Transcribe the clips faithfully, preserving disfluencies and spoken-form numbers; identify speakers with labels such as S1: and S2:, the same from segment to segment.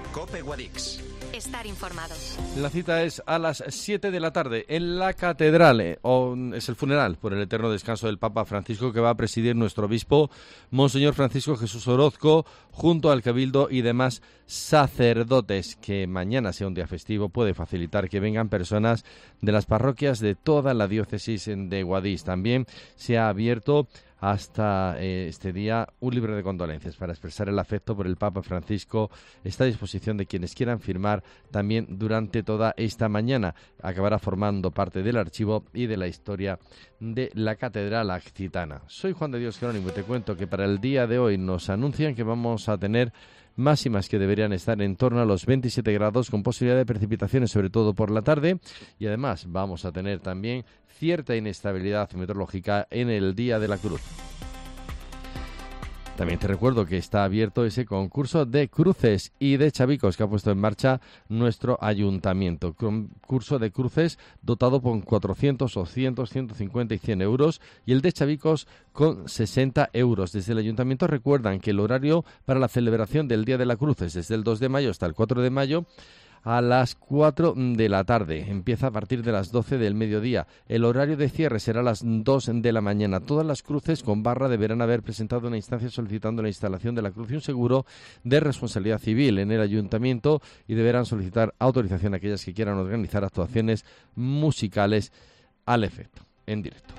S1: COPE Guadix.
S2: Estar informado.
S3: La cita es a las siete de la tarde en la catedral. Eh, o, es el funeral por el eterno descanso del Papa Francisco que va a presidir nuestro obispo, Monseñor Francisco Jesús Orozco, junto al Cabildo y demás sacerdotes. Que mañana sea un día festivo puede facilitar que vengan personas de las parroquias de toda la diócesis de Guadix. También se ha abierto hasta eh, este día un libro de condolencias para expresar el afecto por el Papa Francisco. Está a disposición de quienes quieran firmar también durante toda esta mañana. Acabará formando parte del archivo y de la historia de la Catedral Accitana. Soy Juan de Dios Jerónimo y te cuento que para el día de hoy nos anuncian que vamos a tener máximas que deberían estar en torno a los veintisiete grados, con posibilidad de precipitaciones sobre todo por la tarde, y además vamos a tener también cierta inestabilidad meteorológica en el Día de la Cruz. También te recuerdo que está abierto ese concurso de cruces y de chavicos que ha puesto en marcha nuestro ayuntamiento. Concurso de cruces dotado con cuatrocientos o cien, ciento cincuenta y cien euros, y el de chavicos con sesenta euros. Desde el ayuntamiento recuerdan que el horario para la celebración del Día de la Cruz es desde el dos de mayo hasta el cuatro de mayo, a las cuatro de la tarde. Empieza a partir de las doce del mediodía. El horario de cierre será a las dos de la mañana. Todas las cruces con barra deberán haber presentado una instancia solicitando la instalación de la cruz y un seguro de responsabilidad civil en el ayuntamiento, y deberán solicitar autorización a aquellas que quieran organizar actuaciones musicales al efecto, en directo.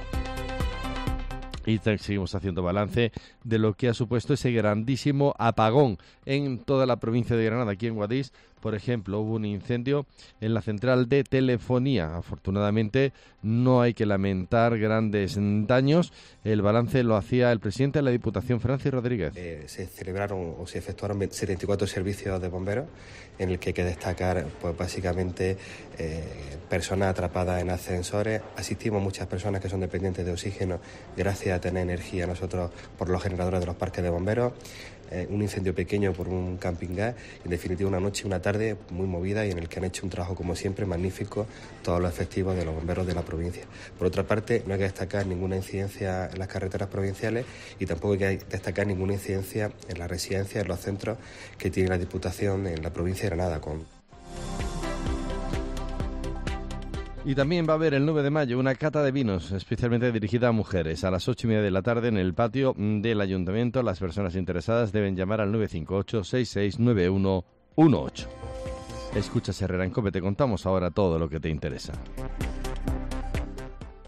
S3: Y seguimos haciendo balance de lo que ha supuesto ese grandísimo apagón en toda la provincia de Granada. Aquí en Guadix, por ejemplo, hubo un incendio en la central de telefonía. Afortunadamente no hay que lamentar grandes daños. El balance lo hacía el presidente de la Diputación, Francis Rodríguez.
S4: Eh, se celebraron o se efectuaron setenta y cuatro servicios de bomberos, en el que hay que destacar, pues básicamente, eh, personas atrapadas en ascensores. Asistimos muchas personas que son dependientes de oxígeno gracias a tener energía nosotros por los generadores de los parques de bomberos. Eh, un incendio pequeño por un camping gas. En definitiva, una noche y una tarde muy movida, y en el que han hecho un trabajo, como siempre, magnífico todos los efectivos de los bomberos de la provincia. Por otra parte, no hay que destacar ninguna incidencia en las carreteras provinciales, y tampoco hay que destacar ninguna incidencia en las residencias, en los centros que tiene la Diputación en la provincia de Granada. Con
S3: Y también va a haber el nueve de mayo una cata de vinos especialmente dirigida a mujeres a las ocho y media de la tarde en el patio del ayuntamiento. Las personas interesadas deben llamar al nueve cinco ocho, seis seis nueve uno uno ocho. Escuchas Herrera en COPE, te contamos ahora todo lo que te interesa.